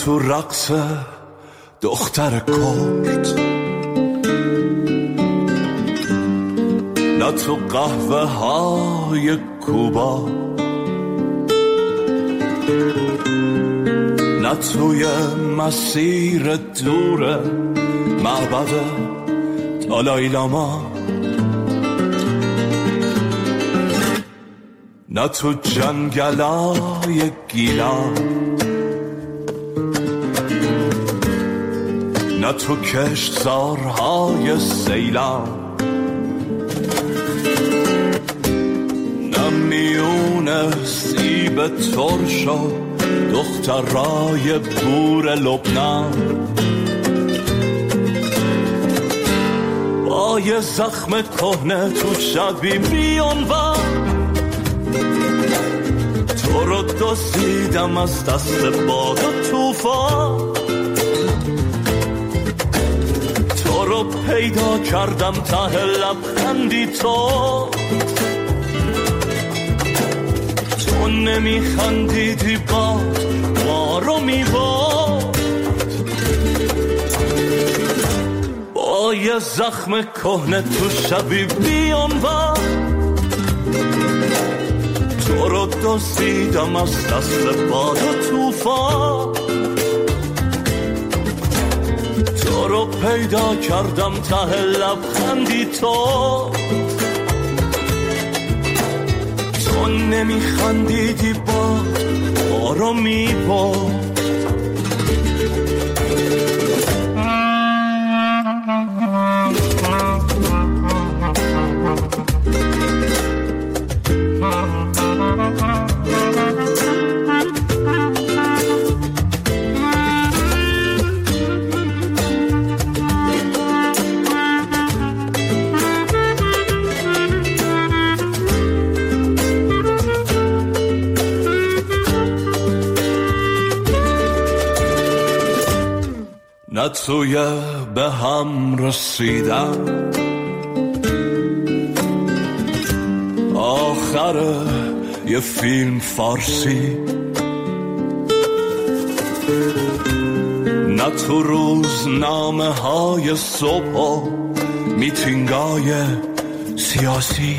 تو رقص دختر کرد، نه تو قهوه های کوبا، نه توی مسیر دور معبد دالای لاما، نه تو جنگلای گیلان، نه تو کشتزارهای سیلان، نه میون سیب ترش و دخترای بور لبنان، با یه زخم کهنه تو شبی بیانور، تو رو دزدیدم از دست باد و توفان، تو رو پیدا کردم ته لبخندی تو نمیخندیدی باد ما رو میباد، با یه زخم کهنه تو شبی بیانور، تو رو دزدیدم از دست باد و توفان، تو رو پیدا کردم ته لبخندی تو نمیخندیدی باد ما رو میباد. نه توی به هم رسیدن آخر یه فیلم فارسی، نه تو روزنامه های صبح و میتینگای سیاسی،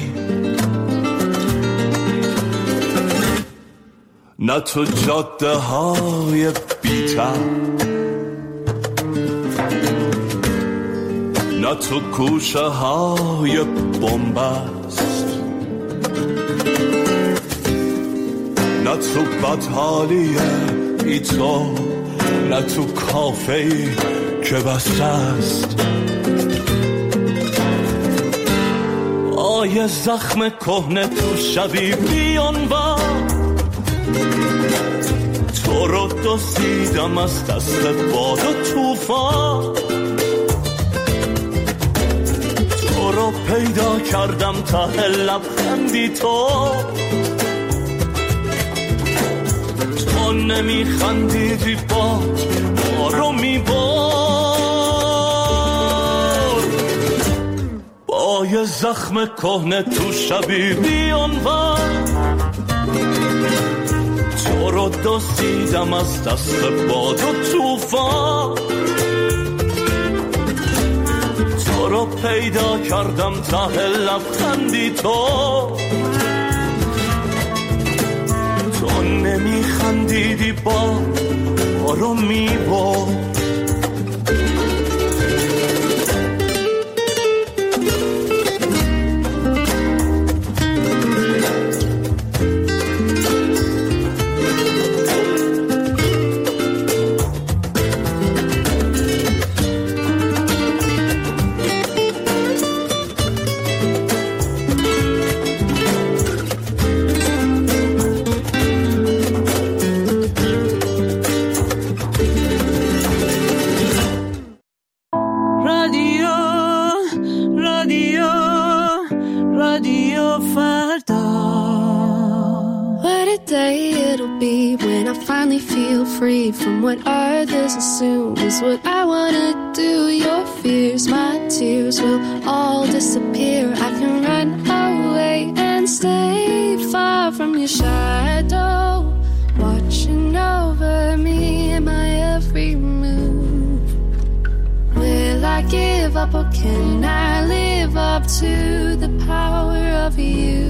نه تو جاده های بی‌تن، نه تو کوچه های بنبست، نه تو بدحالی ای تو، نه تو کافه‌ای که بسته است، آیه زخم کهنه تو شبی بیانور، تو رو دزدیدم از دست باد و توفان، تو رو پیدا کردم ته لبخندی تو نمیخندیدی باد ما رو میبار، با یه زخم کهنه تو شبی بیانور، تو رو دزدیدم از دست باد و توفان، تو رو پیدا کردم ته لبخندی تو نمیخندیدی با ما رو میبرد. From what others assume is what I wanna do. Your fears, my tears will all disappear. I can run away and stay far from your shadow, watching over me. Am I a up or can I live up to the power of you?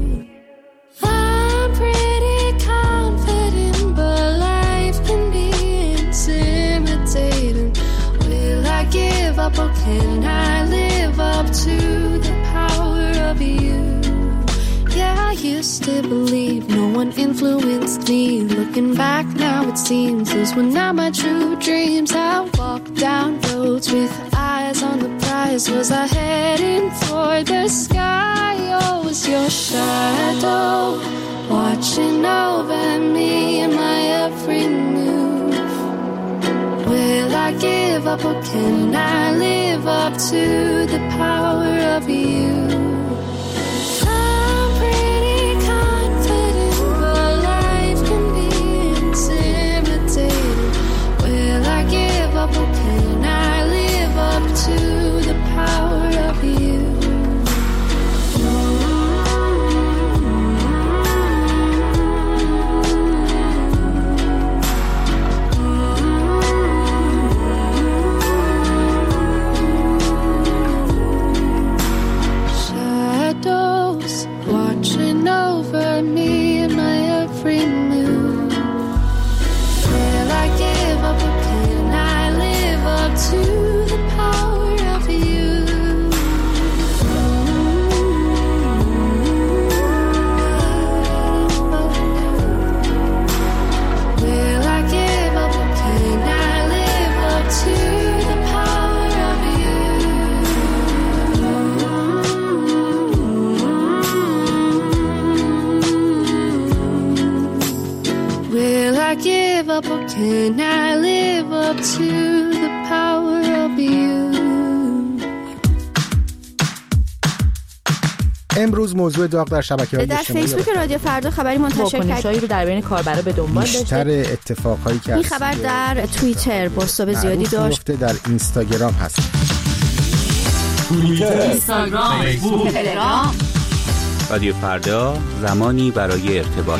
I'm pretty confident, but life can be intimidating. Will I give up or can I live up to the power of you? Yeah, I used to believe no one influenced me. Looking back now it seems those were not my true dreams. I walked down roads with eyes on the prize. Was I heading for the sky, or was your shadow watching over me and my every move? Will I give up or can I live up to the power of you? I'm pretty confident, but life can be intimidating. Will I give up or can I live up to the power of you? Watching over me and my every move. Will I give up or can I live up to the power of you? Will I give up or can I live up to the power of you? Will I give up or can I live up to the power of you? امروز موضوع داغ در شبکه‌های در اجتماعی فیسبوک رادیو فردا خبری منتشر واکنش‌هایی رو در بین کاربرا به دنبال داشته. بیشتر اتفاقایی که این خبر در توییتر بازتاب زیادی داشت. در اینستاگرام هست. توییتر، اینستاگرام، فیسبوک، تلگرام. رادیو فردا، زمانی برای ارتباط.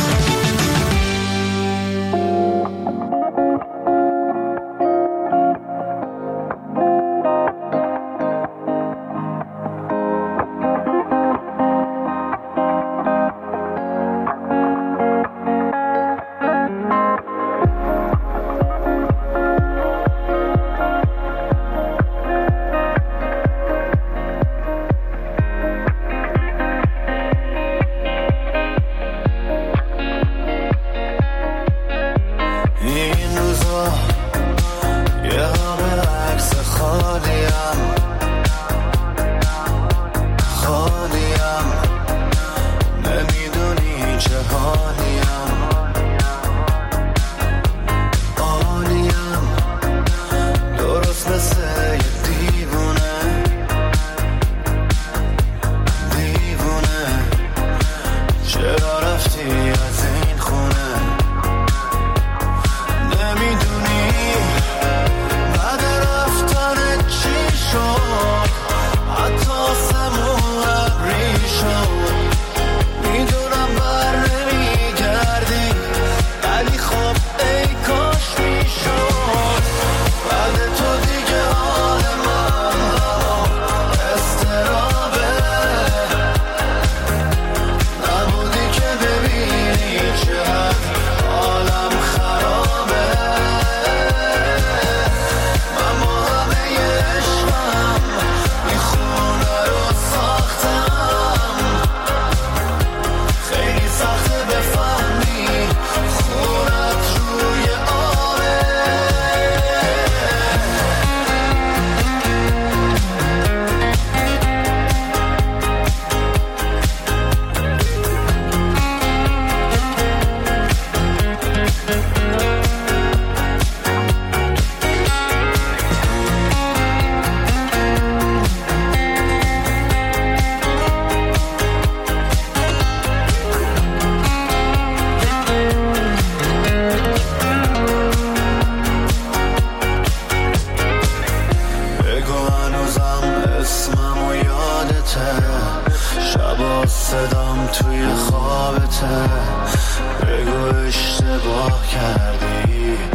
صدام توی خوابته، بگو اشتباه کردی،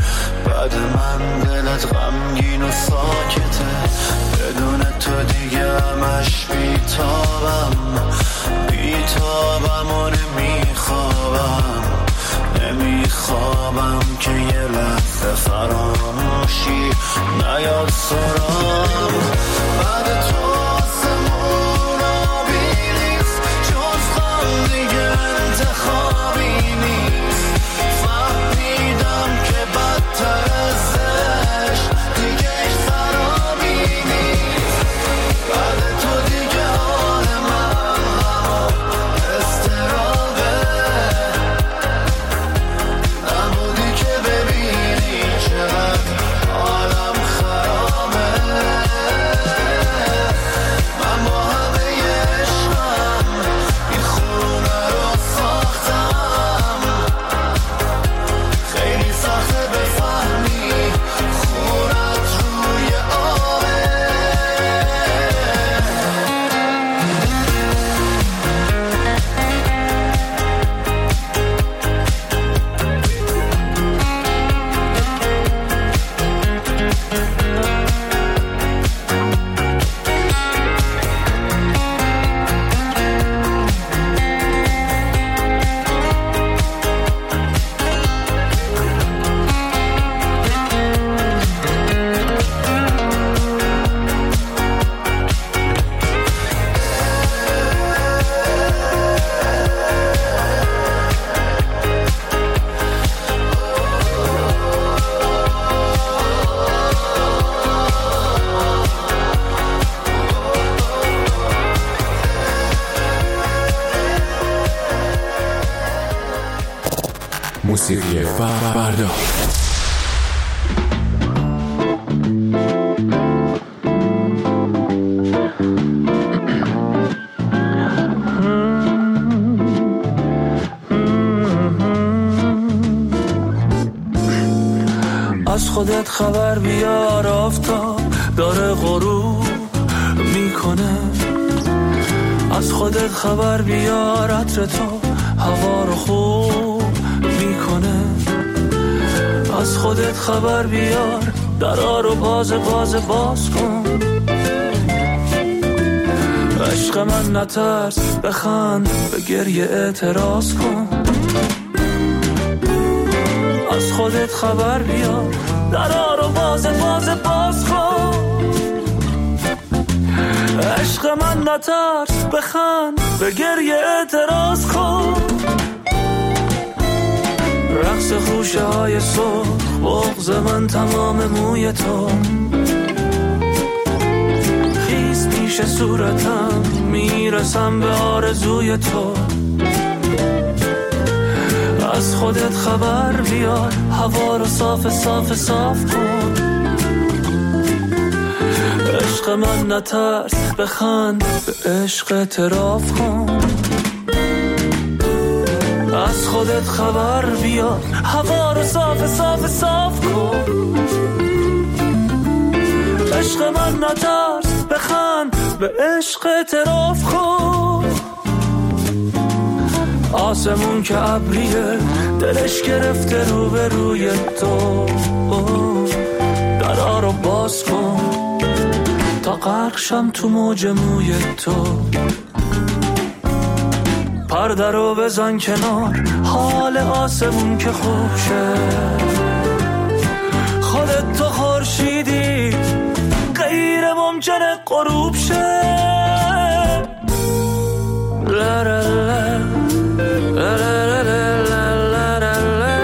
بعد من دلت غمگین و ساکته، بدون تو دیگه همش بیتابم و نمیخوابم که یه لحظه فراموشی نیاد سرام. بعد تو آسمون آبی نیست، جز غم دیگه انتخابی نیست. فهمیدم که بدتر از عشق دیگه خرابی نیست. بعد تو دیگه حال من استرابه، نبودی که ببینی چقدر حالم خرابه. من با همه عشقم این خونه رو ساختم، خیلی سخته بفهمی خونت روی آبه. موسیقی فردا. از خودت خبر بیار، آفتاب داره غروب میکنه. از خودت خبر بیار، عطر تو هوا رو خوب میکنه. از خودت خبر بیار، درا رو باز کن. عشق من نترس، بخند، به گریه اعتراض کن. از خودت خبر بیار، درا رو باز کن. عشق من نترس، بخند، به گریه اعتراض کن. رقص خوشه های صبح، بغض من تمام موی تو. خیس میشه صورتم، میرسم به آرزوی تو. از خودت خبر بیار، هوا رو صاف کن. عشق من نترس، بخند، به عشق اعتراف کن. از خودت خبر بیار، هوا رو صاف کن. عشق من نترس، بخند، به عشق اعتراف کن. آسمون که ابریه، دلش گرفته روبروی تو. درا رو باز کن تا غرق شم تو موج موی تو. پرده رو بزن کنار، حال آسمون که خوب شه. خودت تو خورشیدی، غیر ممکنه غروب شه. لا لا لا لا لا لا لا لا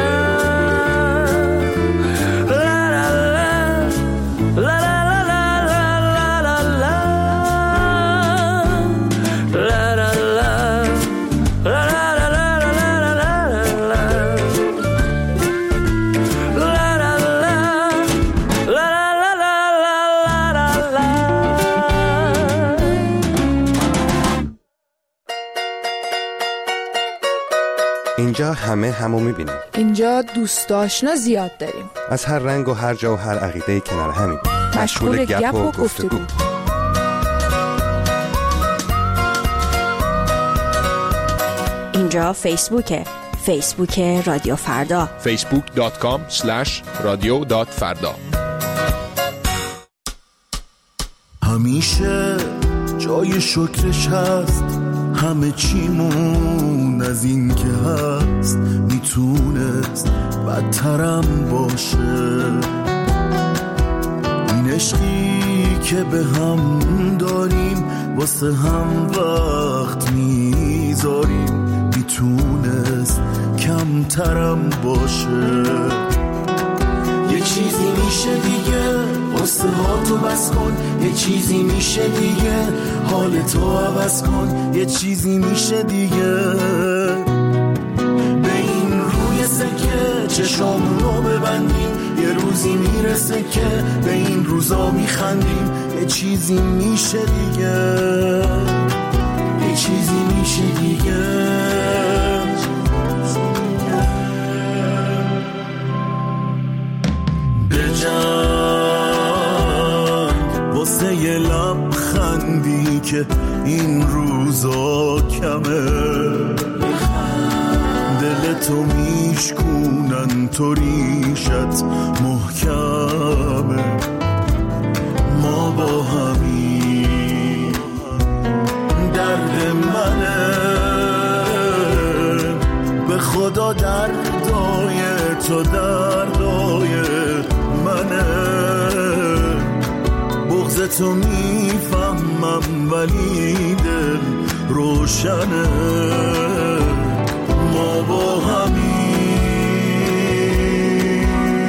اینجا همه همو میبینیم. اینجا دوست آشنا زیاد داریم، از هر رنگ و هر جا و هر عقیده‌ای کنار همین. مشغول گپ و گفتگو. اینجا فیسبوکه، فیسبوک رادیو فردا facebook.com/radio.farda. همیشه جای شکرش هست، همه چیمون از این که هست میتونست بدترم باشه. این عشقی که به هم داریم واسه هم وقت میذاریم میتونست کمترم باشه. یه چیزی میشه دیگه قصه ها تو بس کن، یه چیزی میشه دیگه حال تو عوض کن، یه چیزی میشه دیگه به این روی سکه چشامونو ببندیم، یه روزی میرسه که به این روزا میخندیم. یه چیزی میشه دیگه، یه چیزی میشه دیگه. واسه یه لبخندی که این روزا کمه، دلتو میشکونن تو ریشت محکمه. ما با همین درد منه، به خدا دردای تو دردای منه. بغضتو میفهمم ولی دل روشنه. ما با همین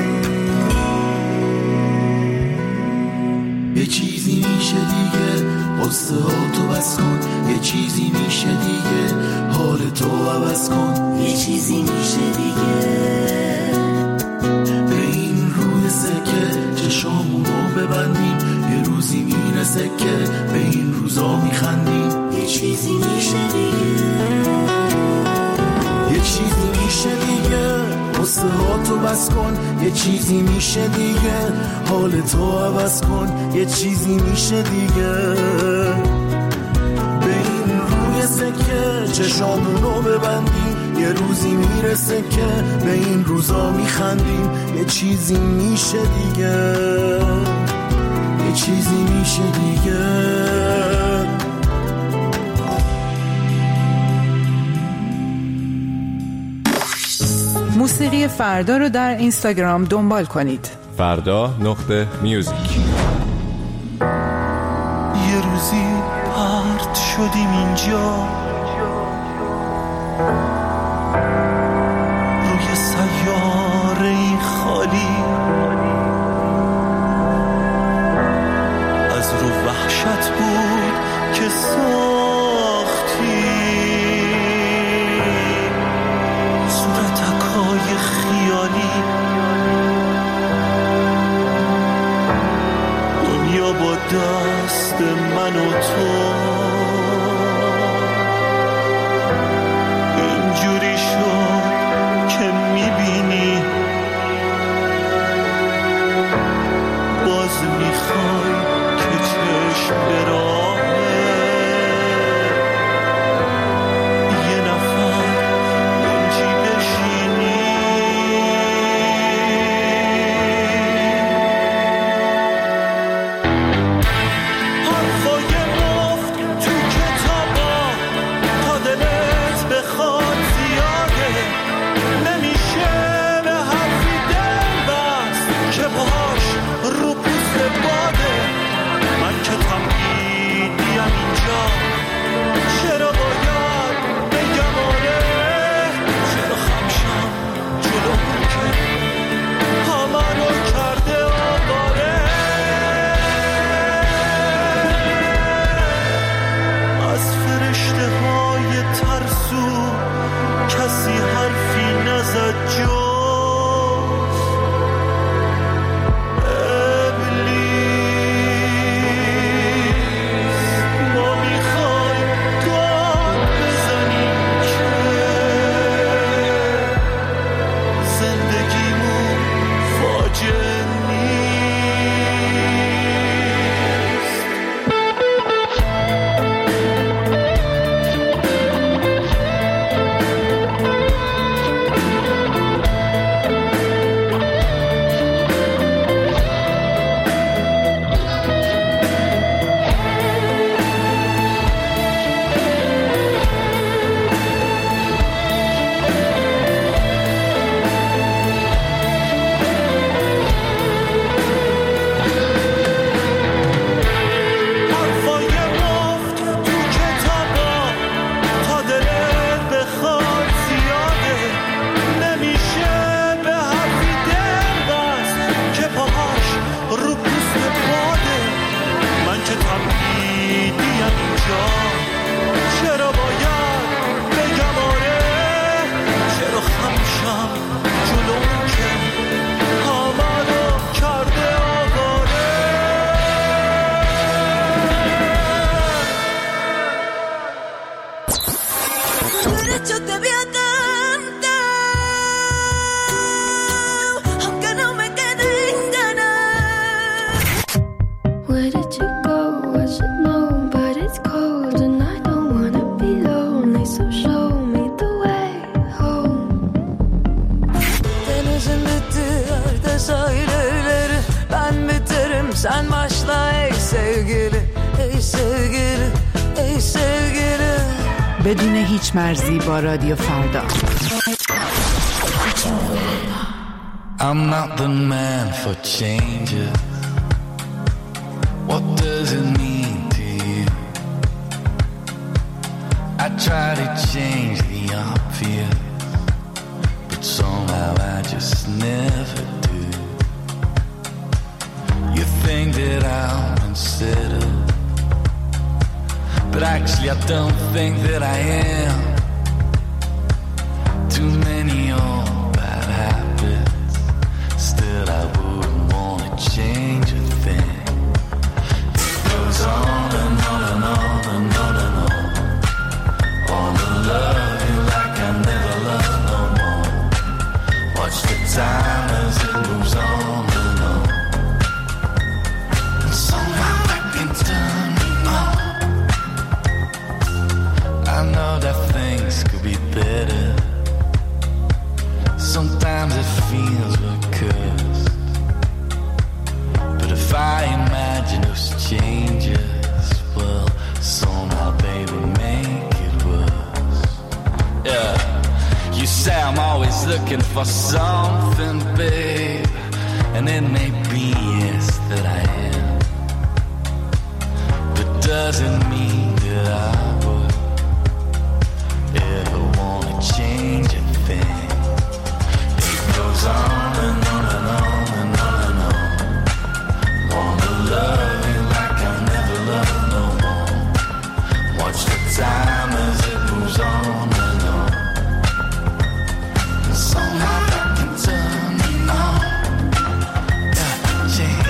یه چیزی میشه دیگه قصه ها تو بس کن، یه چیزی میشه دیگه حال تو عوض کن، یه چیزی میشه دیگه به این روی سکه چشامونو ببندیم، یه روزی میرسه که به این روزا میخندیم. یه چیزی میشه دیگه، یه چیزی میشه دیگه قصه ها تو بس کن، یه چیزی میشه دیگه حال تو عوض کن، یه چیزی میشه دیگه به این روی سکه چشامونو ببندیم، یه روزی میرسه که به این روزا میخندیم. یه چیزی میشه دیگه، یه چیزی میشه دیگه. موسیقی فردا رو در اینستاگرام دنبال کنید. فردا.music. یه روزی پرت شدیم اینجا روی سیاره‌ای خالی، از رو وحشت بود که ساختی صورتکای خیالی. دنیا با دست من و تو اینجوری شد که میبینی باز میخوای که چشم براهه یه نفر منجی بشینی. حرفای مفت تو کتابا تا دلت بخواد زیاده، نمیشه به حرفی دل بست که باش رو پوست باده. من که تمگی Sen başla ey sevgili, ey sevgili, ey sevgili. بدون هیچ مرزی با رادیو فردا. I'm not the man for changes. What does it mean to you? I try to change the obvious, but somehow I just never do. You think that I'm unsettled, but actually I don't think that I am. Too many old bad habits, still I wouldn't want to change a thing. It goes on and on and on and on and on. Wanna love you like I never loved no more. Watch the time as it moves on and on. And somehow I can turn me on. I know that things could be better. Sometimes it feels we're cursed, but if I imagine those changes, well, somehow, baby, make it worse. Yeah, you say I'm always looking for something, babe, and it may be, yes, that I am, but doesn't mean that I would ever want to change a thing. Goes on and on and on and on and on. Wanna love you like I never loved no more. Watch the time as it moves on and on. And somehow I can turn me on. Change.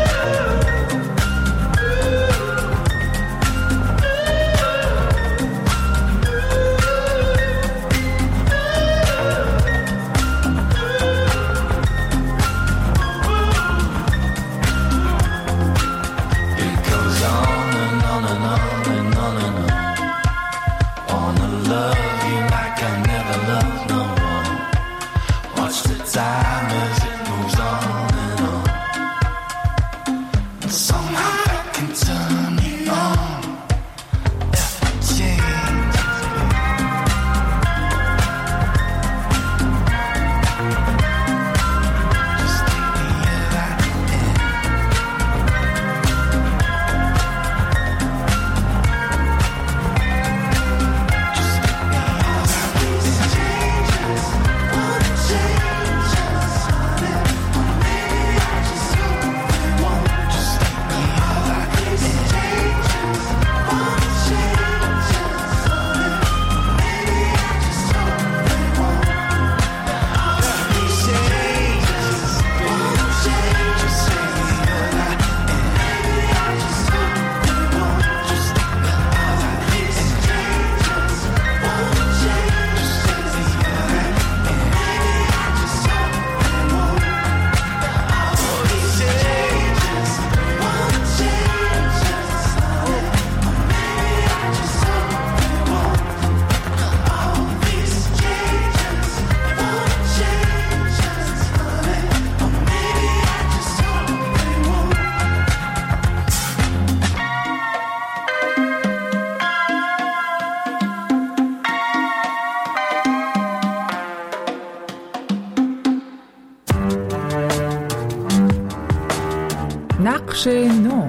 نقش نو.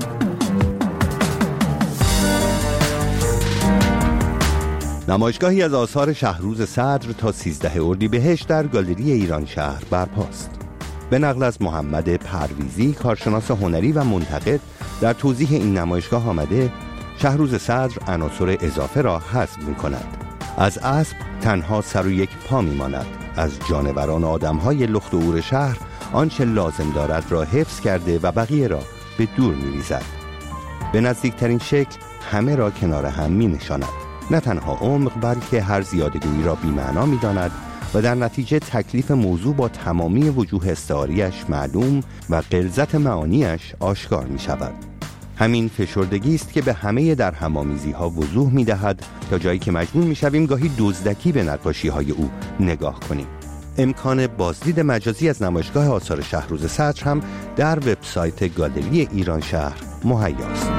نمایشگاهی از آثار شهروز صدر تا 13 اردیبهشت در گالری ایران شهر برپاست. به نقل از محمد پرویزی، کارشناس هنری و منتقد، در توضیح این نمایشگاه آمده شهروز صدر عناصر اضافه را حذف می‌کند. از اسب تنها سر و یک پا می‌ماند. از جانوران و آدم‌های لخت و اور شهر آنچه لازم دارد را حفظ کرده و بقیه را به دور می‌ریزد. به نزدیکترین شکل همه را کنار هم می‌نشاند. نه تنها عمق بلکه هر زیادگویی را بی‌معنا می‌داند و در نتیجه تکلیف موضوع با تمامی وجوه استعاریش معلوم و غلظت معانیش آشکار می‌شود. همین فشردگی است که به همه در هم‌آمیزی‌ها وضوح می‌دهد تا جایی که مجبور می‌شویم گاهی دزدکی به نقاشی‌های او نگاه کنیم. امکان بازدید مجازی از نمایشگاه آثار شهروز صدر هم در وبسایت گالری ایران شهر مهیاست.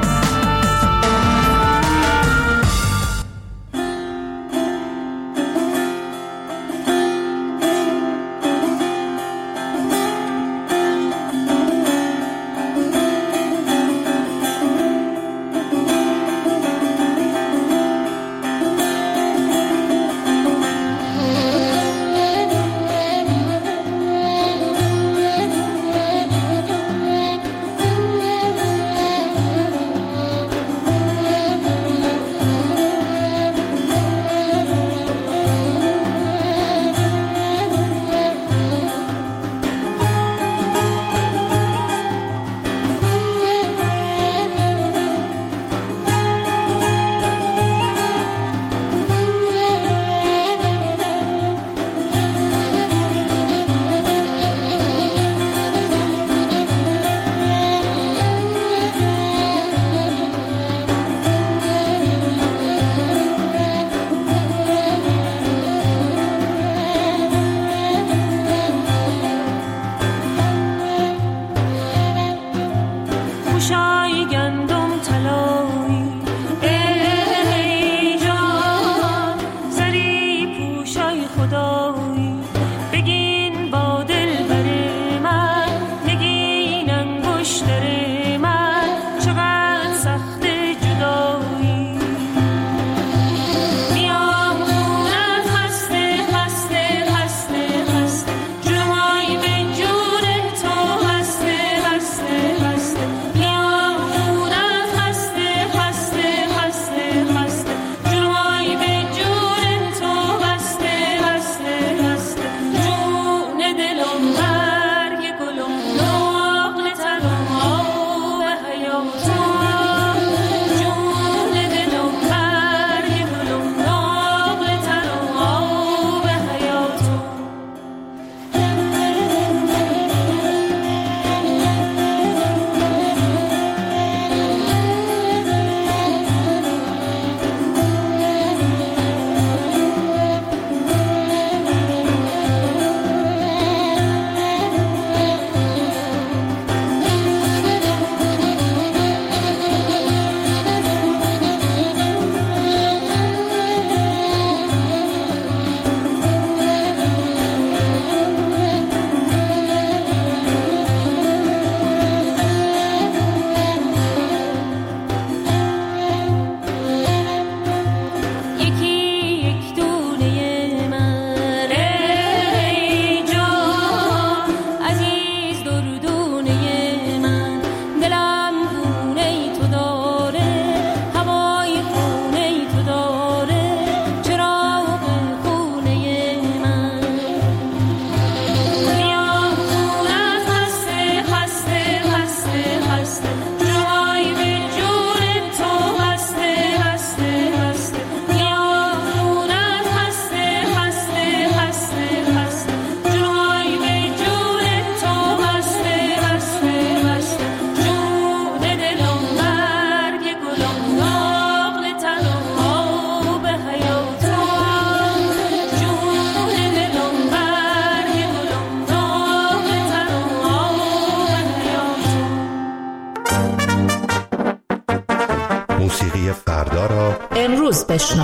موسیقی فردا را امروز بشنو.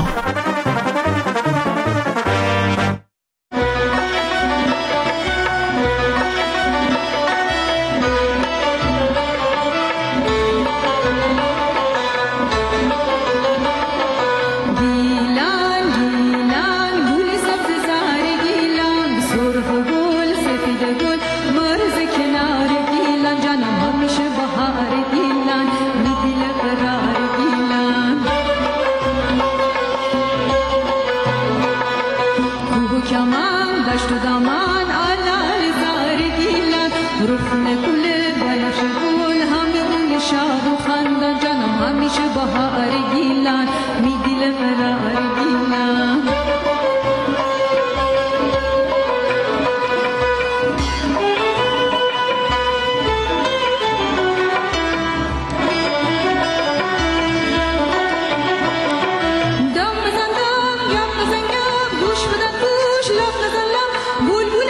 بول بول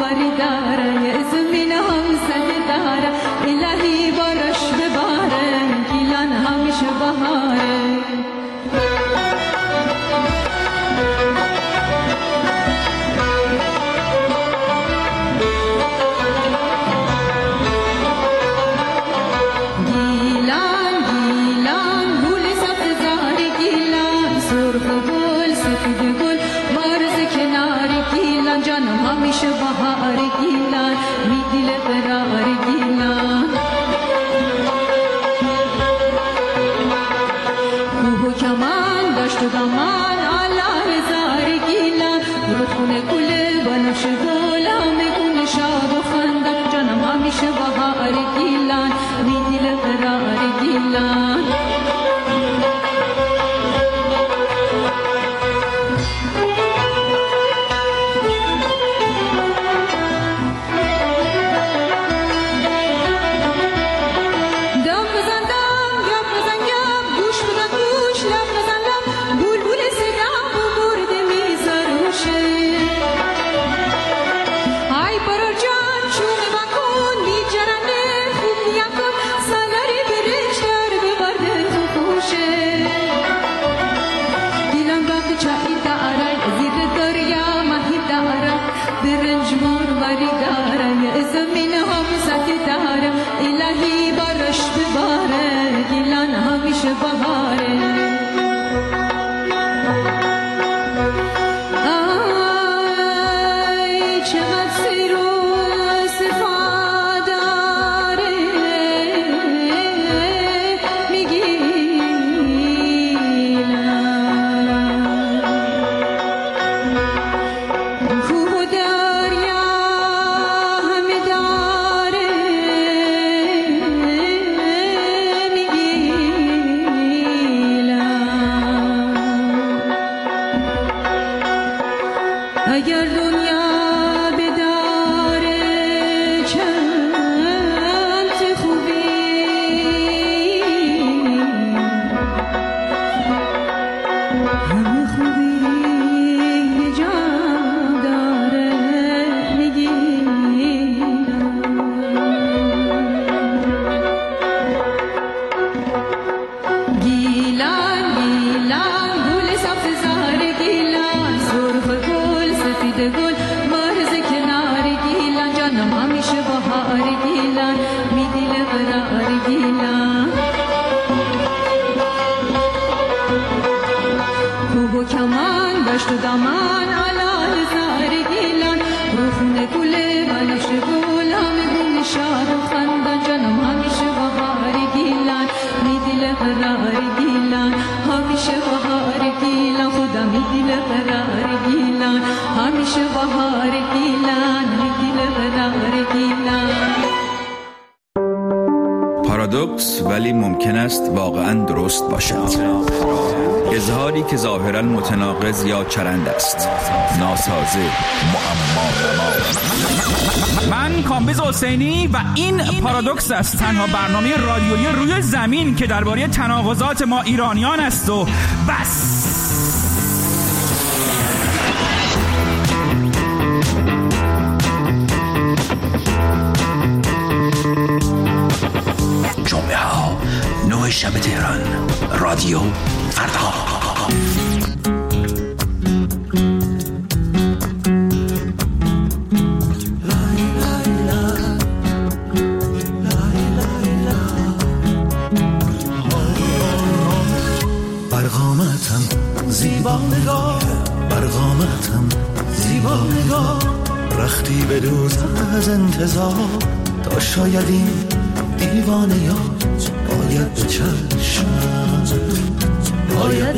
باری داره یه زمین هم زده داره الهی بارش بباره گیلان همیشه بهاره همیشه بهار گیلان می دل قرار گیلان کوه و کمان داشت و دامان علا هزار گیلان رخونه گل بنفش گل همه گونه شاد و خندان جانم همیشه بهار گیلان می دل قرار گیلان الهی بارش بباره گیلان همیشه بهاره آی چقدر سیر و صفا داره میگیلن کوه و دریا همه داره اگر دنیا بداره چند خوبی همه خوبی جا داره گیلان گیلان گل سبز زهر گیلان سرخ گل سفید گل مرز کنار گیلان جانم همیشه بهار گیلان می دل قرار گیلان کوه و کمان داشت و دامان علا هزار گیلان رخونه گل بنفش گل همه گونه شاد و خندان جانم همیشه بهار گیلان می دل قرار گیلان همیشه بهار گیلان خدا می دل قرار گیلان همیشه بهار گیلان می دل قرار گیلان پارادوکس ولی ممکن است واقعا درست باشد. اظهاری که ظاهرا متناقض یا چرند است، ناسازه، معما. من کامبیز حسینی و این پارادوکس است، تنها برنامه رادیویی روی زمین که درباره تناقضات ما ایرانیان است و بس. جمعه ها 9 شب تهران، رادیو فردا. برقامتم زیبا نگاه، برقامتم زیبا نگاه، رختی بدوز از انتظار تا شاید این دیوانیات باید به چشمت، باید به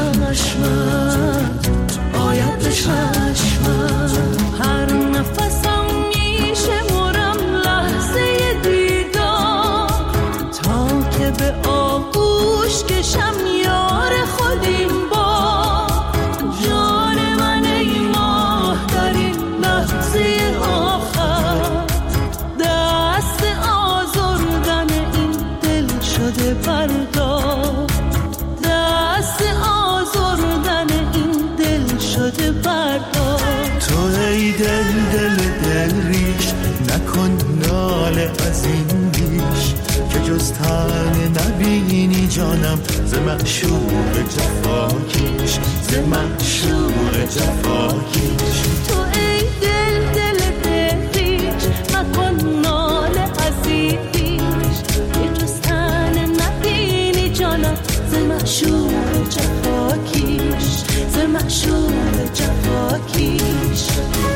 چشمت، باید به چشمت. هر نفسم میشمرم لحظه دیدار تا که به آغوش کشم یار خودیم با جان من ای ماه در این لحظه آخر. دست آزردن این دل شده بردار، دست آزردن این دل شده بردار. تو ای دل ریش نکن ناله از این بیش که جز تن نبینی جانم ز معشوق جفاکیش ز معشوق جفاکیش تو ای دل دل دریش مکن ناله از این بیش که جز تن نبینی جانم ز معشوق جفاکیش ز معشوق جفاکیش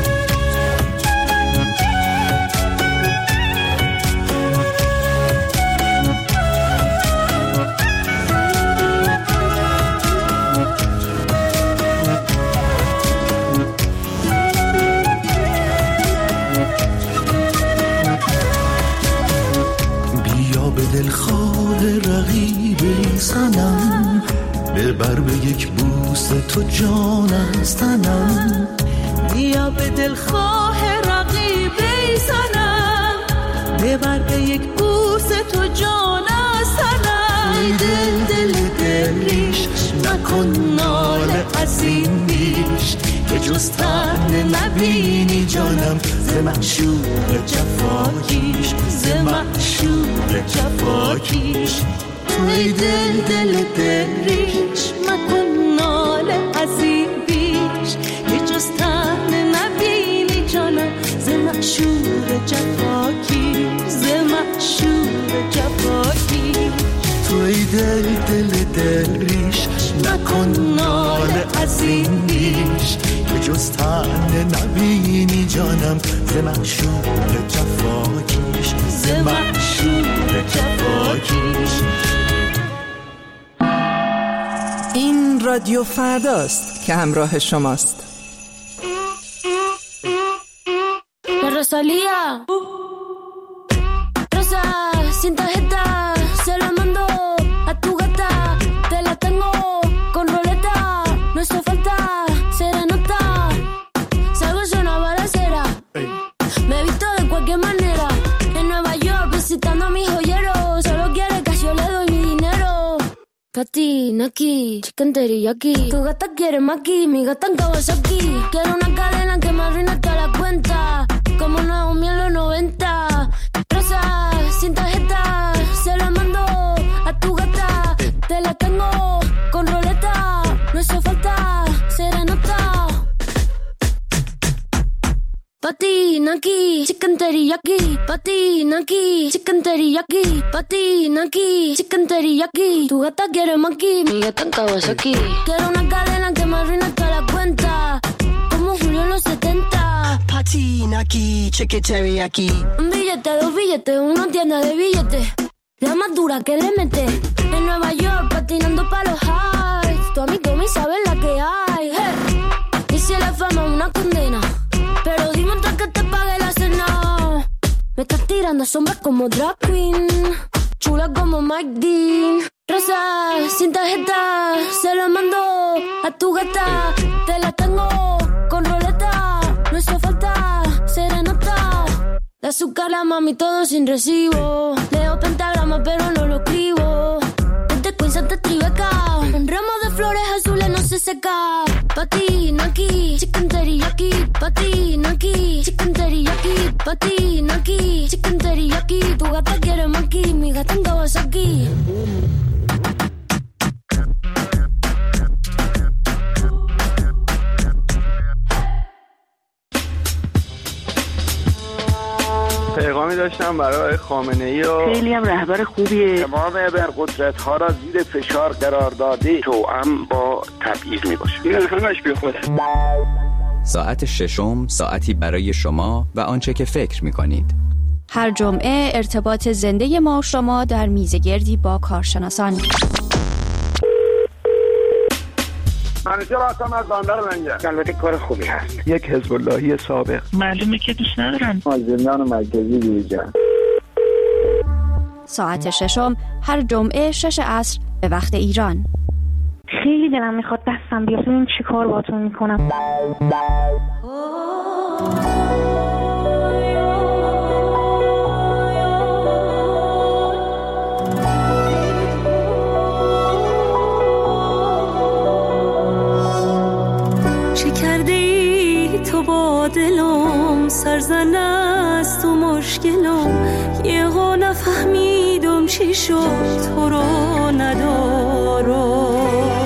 دلخواه رقیب سنم ببر به یک بوس تو جان از تنم بیا به دلخواه رقیب سنم ببر به یک بوس تو جان از تنم دل دل دریش نکن ناله از این بیش که جز تن نبینی جانم ز معشوق جفاکیش ز معشوق جفاکیش توی دل دل دریش مکن ناله از این بیش که جز تن نبینی جانم ز معشوق جفاکیش ز معشوق جفاکیش توی دل دل دریش نکن ناله از این بیش که جز تن نبینی جانم ز معشوق جفاکیش ز معشوق جفاکیش. این رادیو فرداست که همراه شماست. Rosalía Rosa, sin tarjeta, se la mando a tu gata. Te la tengo con roleta, no hizo falta serenata. Salgo yo una balacera, me he visto de cualquier manera. En Nueva York visitando a mis joyeros, solo quiere que yo le doy mi dinero. Pati, Naki, chicken teriyaki. Tu gata quiere maki, mi gata en Kawasaki. Quiero una cadena que me arruine toda la cuenta, como Naomi en los 90. Rosa, sin tarjeta, se la mando a tu gata. Te la tengo con roleta, no hizo falta serenata. Pati, Naki, chicken teriyaki. Pati, Naki, chicken teriyaki. Pati, Naki, chicken teriyaki. Tu gata quiere maki, mi gata en Kawasaki. Quiero una cadena que me arruine toda la cuenta, como Julio en los 70. Pati, Naki, chicken teriyaki. Un billete, dos billetes, una tienda de billetes, la más dura que le mete. En Nueva York patinando pa' los highs, tu amigo me sabe la que hay. Hey. Y si la fama es una condena, pero dime antes que te pague la cena. Me estás tirando sombras como drag queen, chula como Mike Dean. Rosa, sin tarjeta, se la mando a tu gata. Te la tengo con roleta, no hizo falta serenata. De azúcar la mami todo sin recibo, leo pentagrama pero no lo escribo. Desde Queens hasta Tribeca, un ramo de flores azules no se seca. Pati, Naki, chicken teriyaki. Pati, Naki, chicken teriyaki. Pati, Naki, chicken teriyaki. Tu gata quiere maki, mi gata en Kawasaki. پیغامی داشتم برای خامنه‌ای و خیلی هم رهبر خوبیه. تمام ابرقدرت‌ها را زیر فشار قرار داده توأم با تبعیض میباشه. این همش بیخوده. ساعت ششم ساعتی برای شما و آنچه که فکر می‌کنید. هر جمعه ارتباط زنده ما شما در میزگردی با کارشناسان. منیجر هستم از بندر منجر. البته کار خوبی هست. یک حزب اللهی سابق. معلومه که دوست ندارن. مازندران مرکزی دیجا. ساعت ششم هر جمعه 6 عصر به وقت ایران. خیلی دلم میخواد دستم بیاد ببینم چی کار باهاتون میکنم. چه کرده ای تو با دلم سرزنم است و مشکلم یه ها نفهمیدم چی شد تو رو ندارم